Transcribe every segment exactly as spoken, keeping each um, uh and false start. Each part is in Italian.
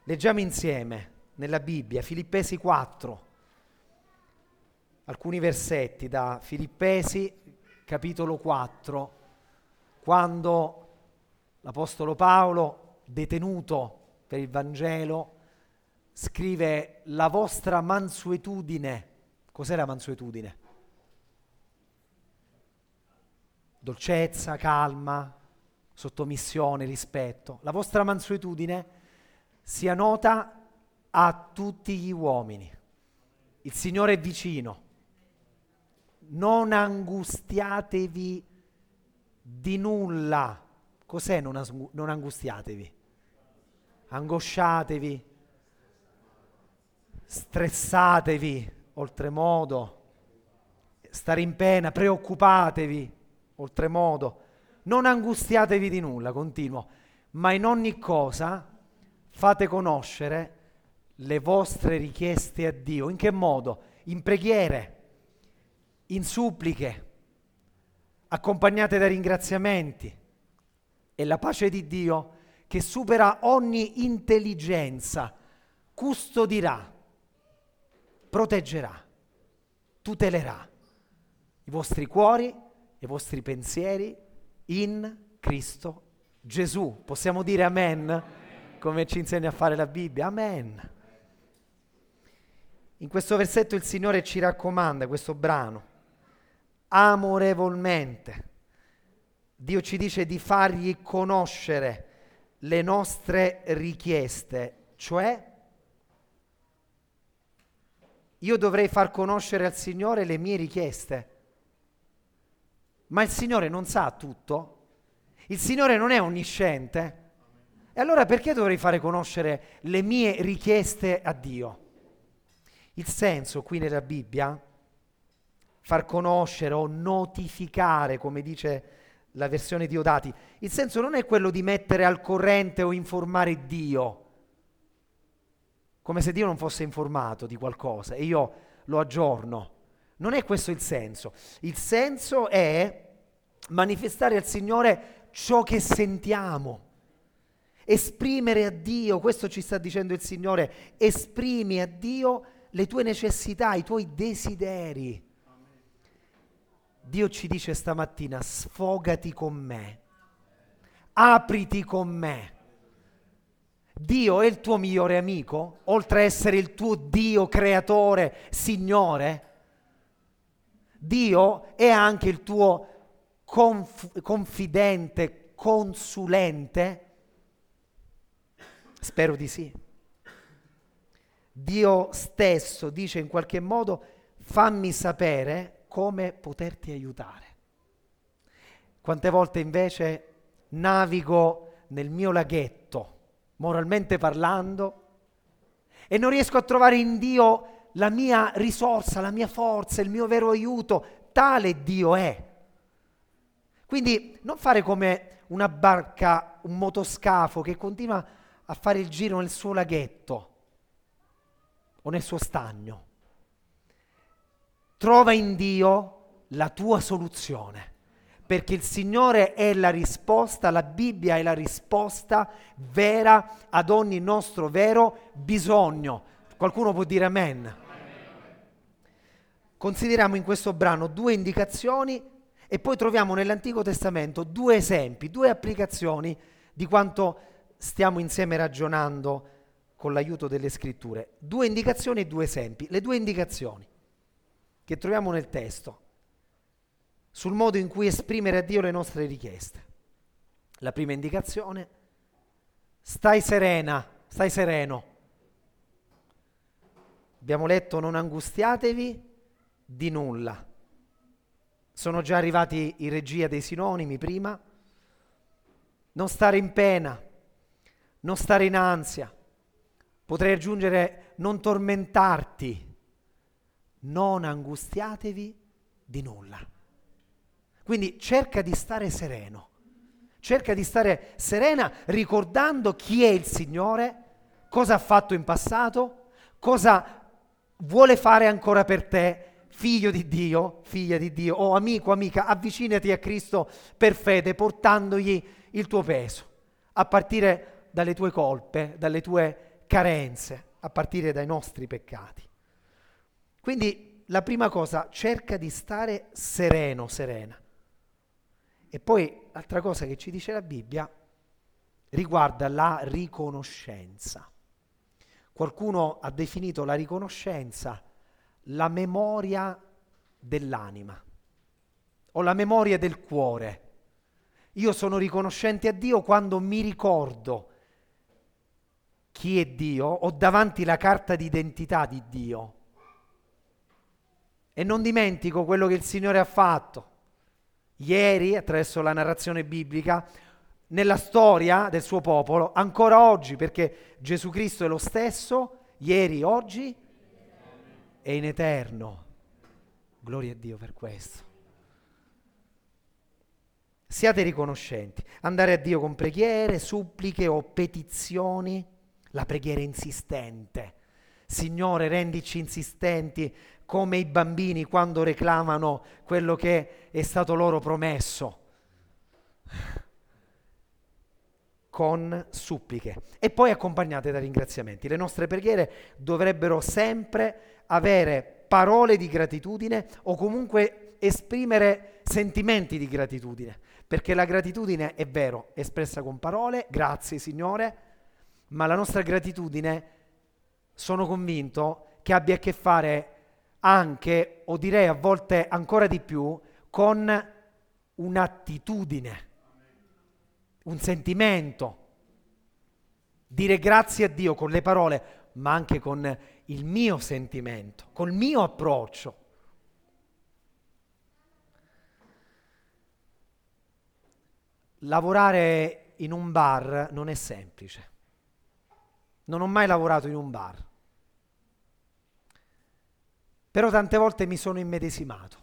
Leggiamo insieme nella Bibbia, Filippesi quattro, alcuni versetti da Filippesi, capitolo quattro, quando l'Apostolo Paolo, detenuto per il Vangelo, scrive la vostra mansuetudine. Cos'è la mansuetudine? Dolcezza, calma, sottomissione, rispetto. La vostra mansuetudine sia nota a tutti gli uomini. Il Signore è vicino. Non angustiatevi di nulla. Cos'è non, as- non angustiatevi? Angosciatevi, stressatevi oltremodo, stare in pena, preoccupatevi oltremodo. Non angustiatevi di nulla, continuo, ma in ogni cosa fate conoscere le vostre richieste a Dio. In che modo? In preghiere, in suppliche, accompagnate da ringraziamenti, e la pace di Dio, che supera ogni intelligenza, custodirà, proteggerà, tutelerà i vostri cuori e i vostri pensieri in Cristo Gesù. Possiamo dire amen, come ci insegna a fare la Bibbia? Amen. In questo versetto il Signore ci raccomanda, questo brano, amorevolmente. Dio ci dice di fargli conoscere le nostre richieste, cioè io dovrei far conoscere al Signore le mie richieste. Ma il Signore non sa tutto? Il Signore non è onnisciente? E allora perché dovrei fare conoscere le mie richieste a Dio? Il senso qui nella Bibbia, far conoscere o notificare, come dice la versione Diodati, il senso non è quello di mettere al corrente o informare Dio, come se Dio non fosse informato di qualcosa e io lo aggiorno. Non è questo il senso. Il senso è manifestare al Signore ciò che sentiamo, esprimere a Dio, questo ci sta dicendo il Signore, esprimi a Dio le tue necessità, i tuoi desideri. Dio ci dice stamattina: sfogati con me, apriti con me. Dio è il tuo migliore amico, oltre a essere il tuo Dio creatore, Signore. Dio è anche il tuo conf- confidente, consulente? Spero di sì. Dio stesso dice in qualche modo: fammi sapere come poterti aiutare. Quante volte invece navigo nel mio laghetto, moralmente parlando, e non riesco a trovare in Dio la mia risorsa, la mia forza, il mio vero aiuto. Tale Dio è. Quindi non fare come una barca, un motoscafo che continua a fare il giro nel suo laghetto o nel suo stagno. Trova in Dio la tua soluzione, perché il Signore è la risposta, la Bibbia è la risposta vera ad ogni nostro vero bisogno. Qualcuno può dire amen? Amen. Consideriamo in questo brano due indicazioni e poi troviamo nell'Antico Testamento due esempi, due applicazioni di quanto stiamo insieme ragionando con l'aiuto delle Scritture. Due indicazioni e due esempi. Le due indicazioni che troviamo nel testo sul modo in cui esprimere a Dio le nostre richieste. La prima indicazione: stai serena, stai sereno. Abbiamo letto: non angustiatevi di nulla. Sono già arrivati in regia dei sinonimi prima. Non stare in pena, non stare in ansia. Potrei aggiungere: non tormentarti. Non angustiatevi di nulla. Quindi cerca di stare sereno, cerca di stare serena ricordando chi è il Signore, cosa ha fatto in passato, cosa vuole fare ancora per te, figlio di Dio, figlia di Dio, o amico, amica. Avvicinati a Cristo per fede, portandogli il tuo peso, a partire dalle tue colpe, dalle tue carenze, a partire dai nostri peccati. Quindi la prima cosa, cerca di stare sereno, serena. E poi l'altra cosa che ci dice la Bibbia riguarda la riconoscenza. Qualcuno ha definito la riconoscenza la memoria dell'anima o la memoria del cuore. Io sono riconoscente a Dio quando mi ricordo chi è Dio, ho davanti la carta d'identità di Dio e non dimentico quello che il Signore ha fatto ieri attraverso la narrazione biblica, nella storia del suo popolo, ancora oggi, perché Gesù Cristo è lo stesso, ieri, oggi e in eterno. Gloria a Dio per questo. Siate riconoscenti. Andare a Dio con preghiere, suppliche o petizioni. La preghiera insistente. Signore, rendici insistenti come i bambini quando reclamano quello che è stato loro promesso. Con suppliche. E poi accompagnate da ringraziamenti. Le nostre preghiere dovrebbero sempre avere parole di gratitudine o comunque esprimere sentimenti di gratitudine. Perché la gratitudine è vero, è espressa con parole, grazie Signore, ma la nostra gratitudine, sono convinto, che abbia a che fare anche, o direi a volte ancora di più, con un'attitudine, un sentimento. Dire grazie a Dio con le parole, ma anche con il mio sentimento, col mio approccio. Lavorare in un bar non è semplice. Non ho mai lavorato in un bar. Però tante volte mi sono immedesimato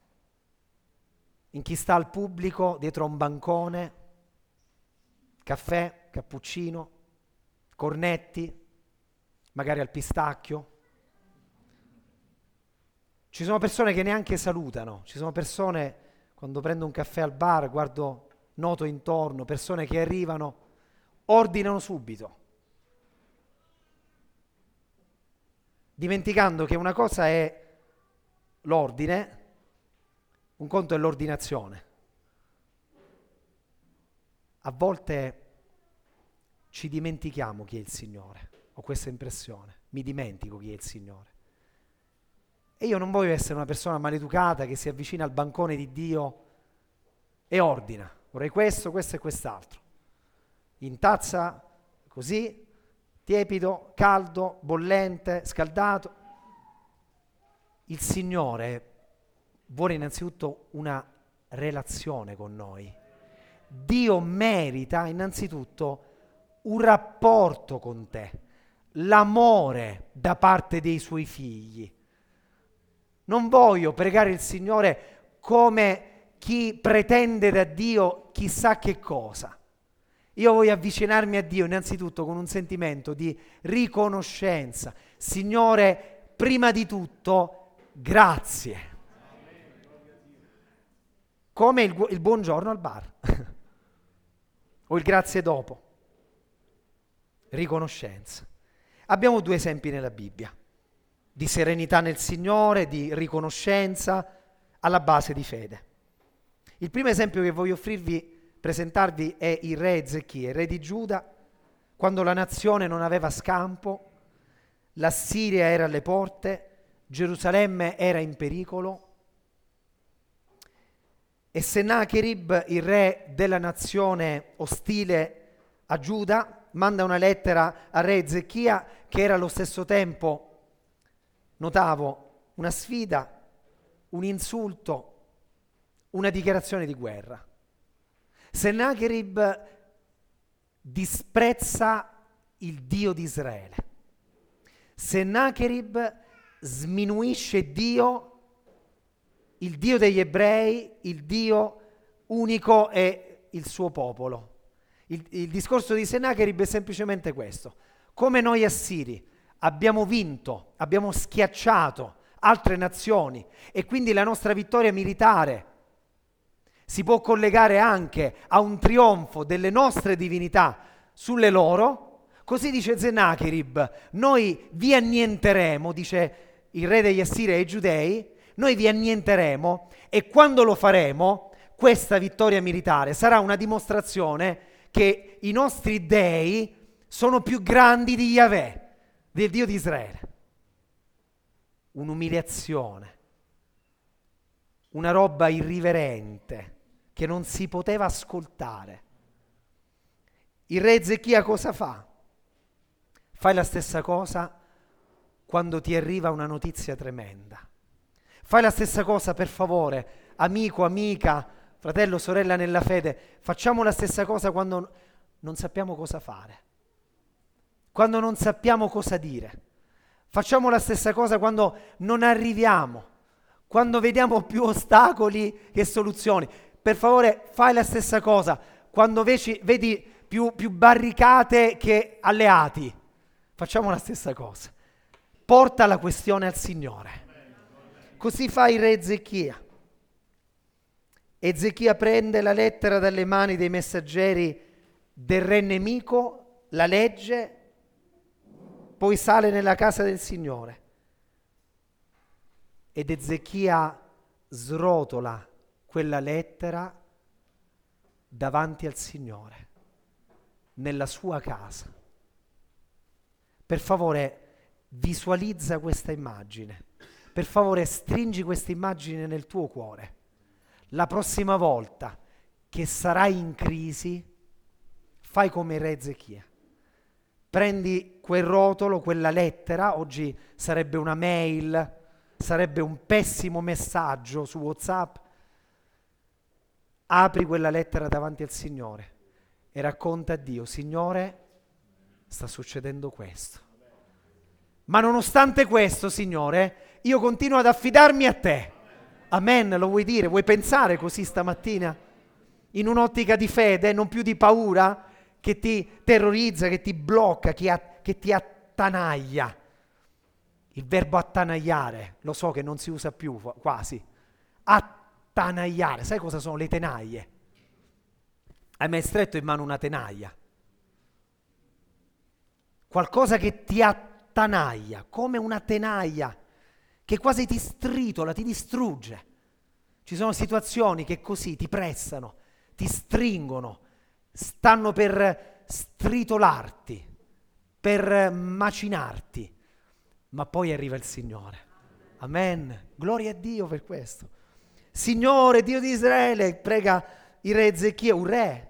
in chi sta al pubblico dietro a un bancone, caffè, cappuccino, cornetti, magari al pistacchio. Ci sono persone che neanche salutano, ci sono persone, quando prendo un caffè al bar, guardo, noto intorno, persone che arrivano, ordinano subito, dimenticando che una cosa è l'ordine, un conto è l'ordinazione. A volte ci dimentichiamo chi è il Signore, ho questa impressione, mi dimentico chi è il Signore. E io non voglio essere una persona maleducata che si avvicina al bancone di Dio e ordina, vorrei questo, questo e quest'altro, in tazza così, tiepido, caldo, bollente, scaldato. Il Signore vuole innanzitutto una relazione con noi. Dio merita innanzitutto un rapporto con te, l'amore da parte dei suoi figli. Non voglio pregare il Signore come chi pretende da Dio chissà che cosa. Io voglio avvicinarmi a Dio innanzitutto con un sentimento di riconoscenza. Signore, prima di tutto, grazie. Come il, il buongiorno al bar. O il grazie dopo. Riconoscenza. Abbiamo due esempi nella Bibbia. Di serenità nel Signore, di riconoscenza alla base di fede. Il primo esempio che voglio offrirvi, presentarvi è il re Ezechia, il re di Giuda, quando la nazione non aveva scampo, la Siria era alle porte, Gerusalemme era in pericolo e Sennacherib, il re della nazione ostile a Giuda, manda una lettera al re Ezechia che era allo stesso tempo, notavo, una sfida, un insulto, una dichiarazione di guerra. Sennacherib disprezza il Dio di Israele. Sennacherib sminuisce Dio, il Dio degli ebrei, il Dio unico e il suo popolo. Il, il discorso di Sennacherib è semplicemente questo. Come noi assiri abbiamo vinto, abbiamo schiacciato altre nazioni e quindi la nostra vittoria militare si può collegare anche a un trionfo delle nostre divinità sulle loro, Così dice Sennacherib, noi vi annienteremo, dice il re degli Assiri ai Giudei, noi vi annienteremo e quando lo faremo, questa vittoria militare sarà una dimostrazione che i nostri dei sono più grandi di Yahweh, del Dio di Israele. Un'umiliazione, una roba irriverente che non si poteva ascoltare. Il re Ezechia cosa fa? Fai la stessa cosa quando ti arriva una notizia tremenda. Fai la stessa cosa, per favore, amico, amica, fratello, sorella nella fede, facciamo la stessa cosa quando non sappiamo cosa fare, quando non sappiamo cosa dire. Facciamo la stessa cosa quando non arriviamo, quando vediamo più ostacoli che soluzioni. Per favore, fai la stessa cosa quando veci, vedi più, più barricate che alleati. Facciamo la stessa cosa. Porta la questione al Signore. Così fa il re Ezechia. Ezechia prende la lettera dalle mani dei messaggeri del re nemico, la legge, poi sale nella casa del Signore. Ed Ezechia srotola quella lettera davanti al Signore, nella sua casa. Per favore, visualizza questa immagine. Per favore, stringi questa immagine nel tuo cuore. La prossima volta che sarai in crisi, fai come re Ezechia. Prendi quel rotolo, quella lettera, oggi sarebbe una mail, sarebbe un pessimo messaggio su WhatsApp. Apri quella lettera davanti al Signore e racconta a Dio: Signore, sta succedendo questo. Ma nonostante questo, Signore, io continuo ad affidarmi a te. Amen, lo vuoi dire? Vuoi pensare così stamattina? In un'ottica di fede, non più di paura che ti terrorizza, che ti blocca, che, a, che ti attanaglia. Il verbo attanagliare, lo so che non si usa più quasi. Attanagliare, sai cosa sono le tenaglie? Hai mai stretto in mano una tenaglia? Qualcosa che ti attanaglia, come una tenaglia, che quasi ti stritola, ti distrugge. Ci sono situazioni che così ti pressano, ti stringono, stanno per stritolarti, per macinarti, ma poi arriva il Signore. Amen. Gloria a Dio per questo. Signore, Dio di Israele, prega il re Ezechia, un re,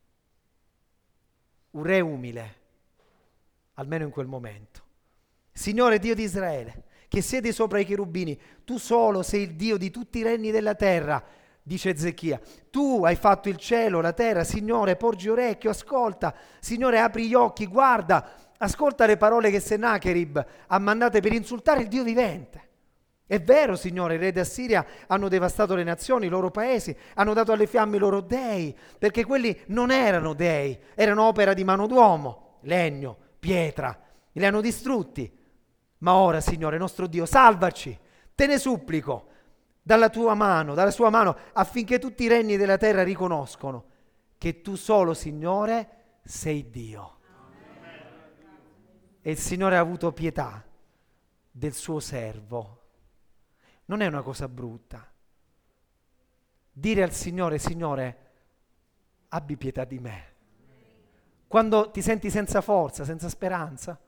un re umile, almeno in quel momento. Signore, Dio di Israele, che siedi sopra i cherubini, tu solo sei il Dio di tutti i regni della terra, dice Ezechia. Tu hai fatto il cielo, la terra, Signore, porgi orecchio, ascolta. Signore, apri gli occhi, guarda, ascolta le parole che Sennacherib ha mandate per insultare il Dio vivente. È vero, Signore, i re d'Assiria hanno devastato le nazioni, i loro paesi, hanno dato alle fiamme i loro dei, perché quelli non erano dei, erano opera di mano d'uomo, legno, pietra, li hanno distrutti. Ma ora, Signore, nostro Dio, salvaci, te ne supplico, dalla tua mano, dalla sua mano, affinché tutti i regni della terra riconoscono che tu solo, Signore, sei Dio. E il Signore ha avuto pietà del suo servo. Non è una cosa brutta. Dire al Signore: Signore, abbi pietà di me. Quando ti senti senza forza, senza speranza,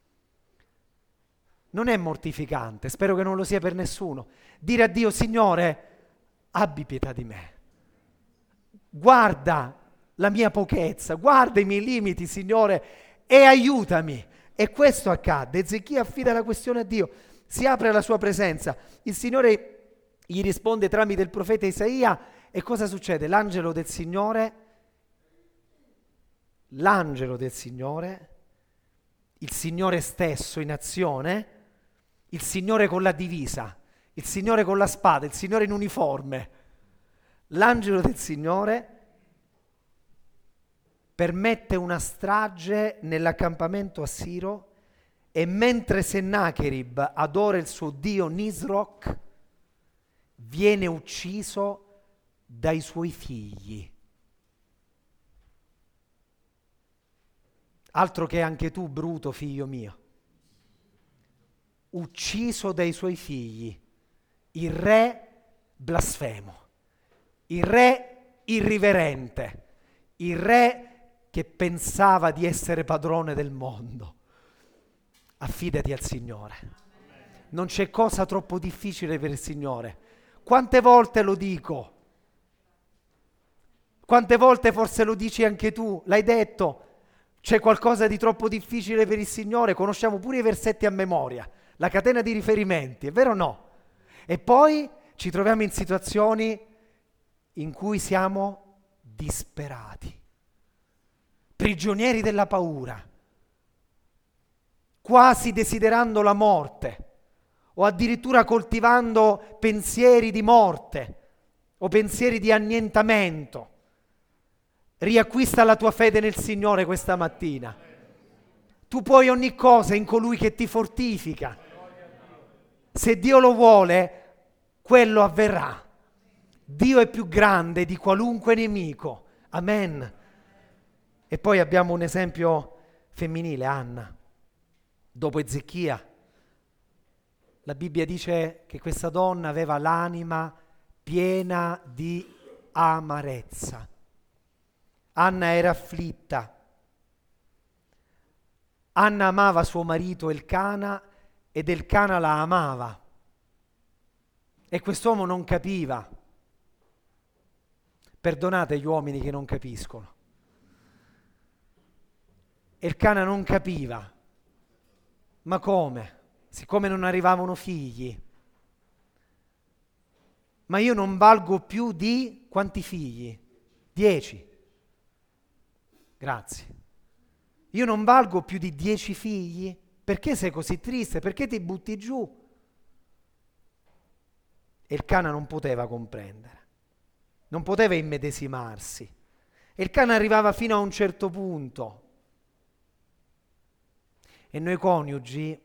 non è mortificante, spero che non lo sia per nessuno. Dire a Dio: Signore, abbi pietà di me. Guarda la mia pochezza, guarda i miei limiti, Signore, e aiutami. E questo accadde. Ezechia affida la questione a Dio, si apre alla sua presenza. Il Signore gli risponde tramite il profeta Isaia. E cosa succede? L'angelo del Signore, l'angelo del Signore, il Signore stesso in azione, il Signore con la divisa, il Signore con la spada, il Signore in uniforme, l'angelo del Signore permette una strage nell'accampamento assiro e mentre Sennacherib adora il suo dio Nisroch, viene ucciso dai suoi figli. altro che anche tu, Bruto, figlio mio, ucciso dai suoi figli, il re blasfemo, il re irriverente, il re che pensava di essere padrone del mondo. Affidati al Signore. Non c'è cosa troppo difficile per il Signore. Quante volte lo dico? Quante volte forse lo dici anche tu? L'hai detto? C'è qualcosa di troppo difficile per il Signore? Conosciamo pure i versetti a memoria, la catena di riferimenti, è vero o no? E poi ci troviamo in situazioni in cui siamo disperati, prigionieri della paura, quasi desiderando la morte, o addirittura coltivando pensieri di morte o pensieri di annientamento. Riacquista la tua fede nel Signore questa mattina. Tu puoi ogni cosa in colui che ti fortifica. Se Dio lo vuole, quello avverrà. Dio è più grande di qualunque nemico. Amen. E poi abbiamo un esempio femminile, Anna. Dopo Ezechia, la Bibbia dice che questa donna aveva l'anima piena di amarezza. Anna era afflitta. Anna amava suo marito Elcana ed Elcana la amava. E quest'uomo non capiva. Perdonate gli uomini che non capiscono. Elcana non capiva. Ma come? Siccome non arrivavano figli. Ma io non valgo più di quanti figli? Dieci. Grazie. Io non valgo più di dieci figli? Perché sei così triste? Perché ti butti giù? Elcana non poteva comprendere, non poteva immedesimarsi. Elcana arrivava fino a un certo punto. E noi coniugi,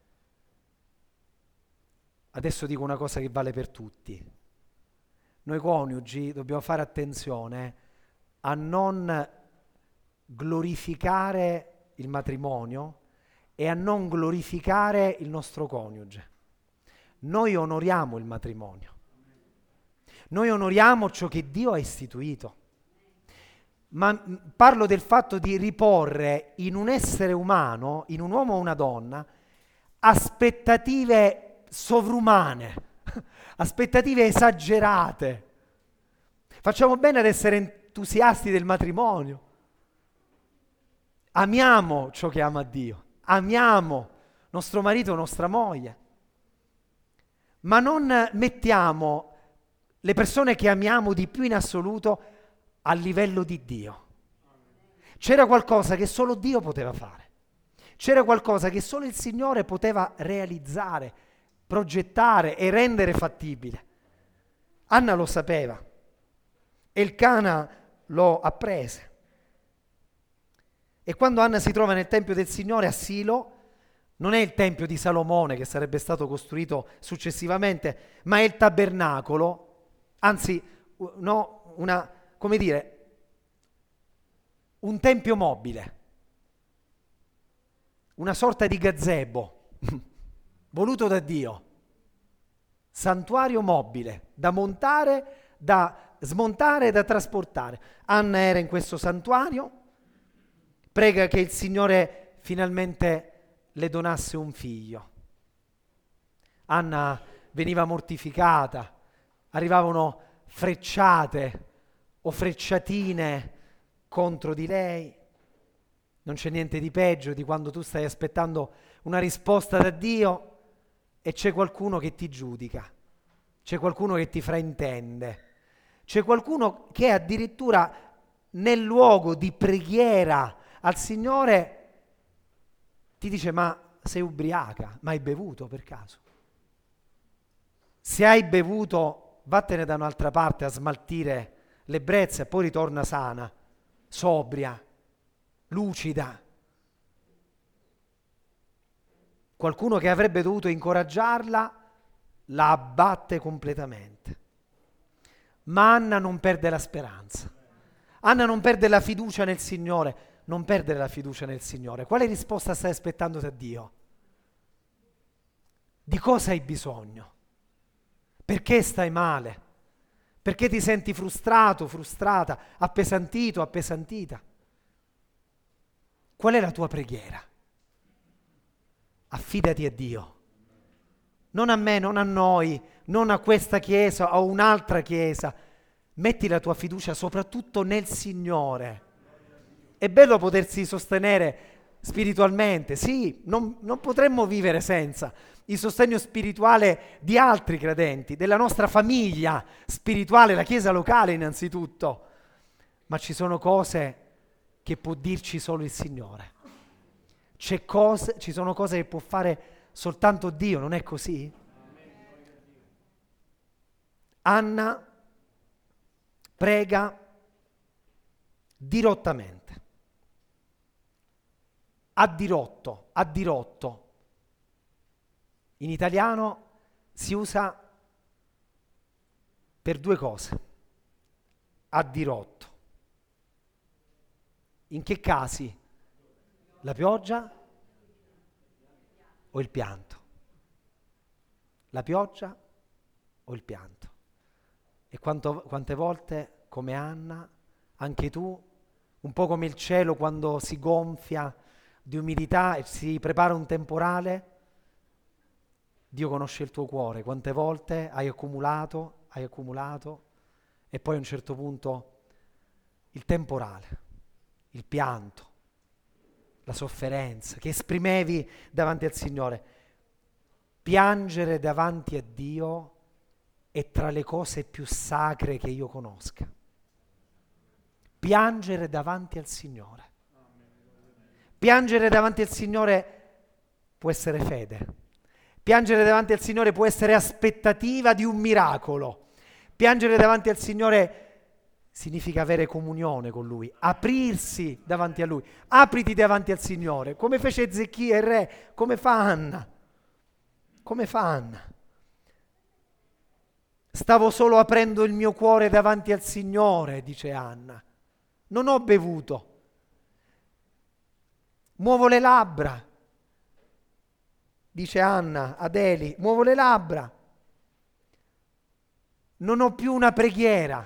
adesso dico una cosa che vale per tutti, noi coniugi dobbiamo fare attenzione a non glorificare il matrimonio e a non glorificare il nostro coniuge. Noi onoriamo il matrimonio, noi onoriamo ciò che Dio ha istituito, ma parlo del fatto di riporre in un essere umano, in un uomo o una donna, aspettative sovrumane, aspettative esagerate. Facciamo bene ad essere entusiasti del matrimonio. Amiamo ciò che ama Dio, amiamo nostro marito, nostra moglie, ma non mettiamo le persone che amiamo di più in assoluto a livello di Dio. C'era qualcosa che solo Dio poteva fare, c'era qualcosa che solo il Signore poteva realizzare, progettare e rendere fattibile. Anna lo sapeva, Elcana lo apprese. E quando Anna si trova nel Tempio del Signore a Silo, non è il Tempio di Salomone che sarebbe stato costruito successivamente, ma è il tabernacolo, anzi, no, una, come dire, un tempio mobile, una sorta di gazebo, voluto da Dio, santuario mobile, da montare, da smontare e da trasportare. Anna era in questo santuario, prega che il Signore finalmente le donasse un figlio. Anna veniva mortificata, arrivavano frecciate o frecciatine contro di lei. Non c'è niente di peggio di quando tu stai aspettando una risposta da Dio e c'è qualcuno che ti giudica, c'è qualcuno che ti fraintende, c'è qualcuno che addirittura nel luogo di preghiera al Signore ti dice: ma sei ubriaca, ma hai bevuto per caso? Se hai bevuto, vattene da un'altra parte a smaltire l'ebbrezza e poi ritorna sana, sobria, lucida. Qualcuno che avrebbe dovuto incoraggiarla la abbatte completamente. Ma Anna non perde la speranza. Anna non perde la fiducia nel Signore. non perdere la fiducia nel Signore. Quale risposta stai aspettando da Dio? Di cosa hai bisogno? Perché stai male? Perché ti senti frustrato, frustrata, appesantito, appesantita? Qual è la tua preghiera? Affidati a Dio. Non a me, non a noi, non a questa chiesa o un'altra chiesa. Metti la tua fiducia soprattutto nel Signore. È bello potersi sostenere spiritualmente, sì, non, non potremmo vivere senza il sostegno spirituale di altri credenti, della nostra famiglia spirituale, la chiesa locale innanzitutto, ma ci sono cose che può dirci solo il Signore. C'è cose, ci sono cose che può fare soltanto Dio, non è così? Anna prega dirottamente. A dirotto, a dirotto. In italiano si usa per due cose. A dirotto. In che casi? La pioggia o il pianto? La pioggia o il pianto? E quanto, quante volte, come Anna, anche tu, un po' come il cielo quando si gonfia di umidità e si prepara un temporale, Dio conosce il tuo cuore, quante volte hai accumulato, hai accumulato e poi a un certo punto il temporale, il pianto, la sofferenza che esprimevi davanti al Signore. Piangere davanti a Dio è tra le cose più sacre che io conosca. Piangere davanti al Signore. Piangere davanti al Signore può essere fede. Piangere davanti al Signore può essere aspettativa di un miracolo. Piangere davanti al Signore significa avere comunione con Lui, aprirsi davanti a Lui. Apriti davanti al Signore, come fece Ezechia il re, come fa Anna. Come fa Anna? Stavo solo aprendo il mio cuore davanti al Signore, dice Anna. Non ho bevuto. Muovo le labbra, dice Anna ad Eli, muovo le labbra. Non ho più una preghiera.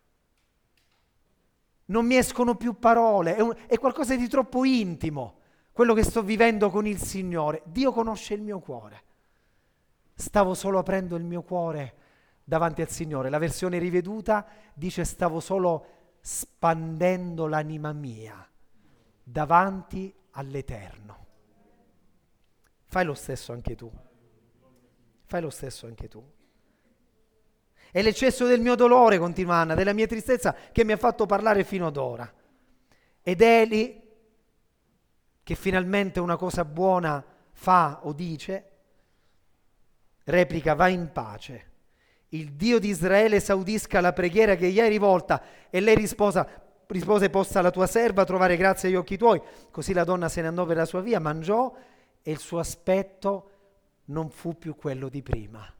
Non mi escono più parole. È, un, è qualcosa di troppo intimo, quello che sto vivendo con il Signore. Dio conosce il mio cuore. Stavo solo aprendo il mio cuore davanti al Signore. La versione riveduta dice stavo solo spandendo l'anima mia davanti all'Eterno. Fai lo stesso anche tu. Fai lo stesso anche tu. È l'eccesso del mio dolore, continua Anna, della mia tristezza che mi ha fatto parlare fino ad ora. Ed Eli, che finalmente una cosa buona fa o dice, replica: va in pace. Il Dio di Israele esaudisca la preghiera che gli hai rivolta. E lei risposa, rispose: possa la tua serva trovare grazia agli occhi tuoi. Così la donna se ne andò per la sua via, mangiò e il suo aspetto non fu più quello di prima.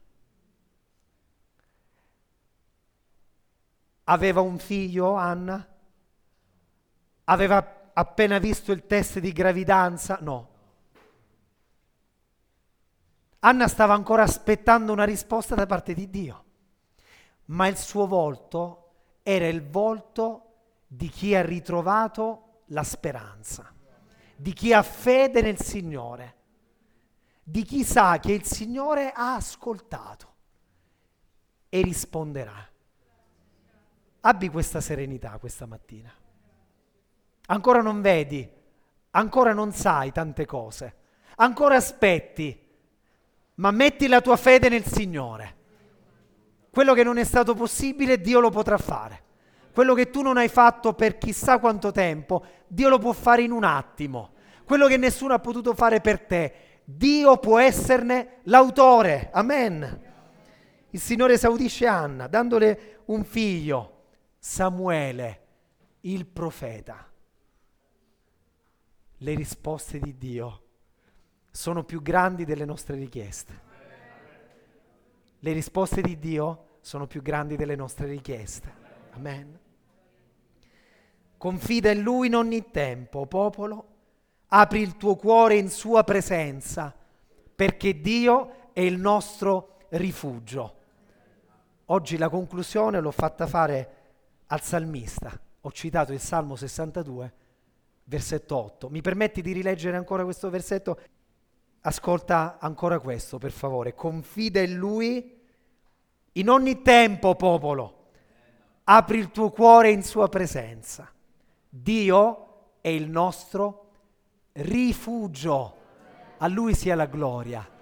Aveva un figlio, Anna? Aveva appena visto il test di gravidanza? No. Anna stava ancora aspettando una risposta da parte di Dio, ma il suo volto era il volto di chi ha ritrovato la speranza, di chi ha fede nel Signore, di chi sa che il Signore ha ascoltato e risponderà. Abbi questa serenità questa mattina. Ancora non vedi, ancora non sai tante cose, ancora aspetti, ma metti la tua fede nel Signore. Quello che non è stato possibile, Dio lo potrà fare. Quello che tu non hai fatto per chissà quanto tempo, Dio lo può fare in un attimo. Quello che nessuno ha potuto fare per te, Dio può esserne l'autore. Amen. Il Signore esaudisce Anna, dandole un figlio, Samuele, il profeta. Le risposte di Dio sono più grandi delle nostre richieste. Le risposte di Dio sono più grandi delle nostre richieste. Amen. Confida in Lui in ogni tempo, popolo. Apri il tuo cuore in sua presenza, perché Dio è il nostro rifugio. Oggi la conclusione l'ho fatta fare al salmista. Ho citato il Salmo sessantadue, versetto otto. Mi permetti di rileggere ancora questo versetto? Ascolta ancora questo, per favore. Confida in Lui in ogni tempo, popolo. Apri il tuo cuore in sua presenza. Dio è il nostro rifugio. A Lui sia la gloria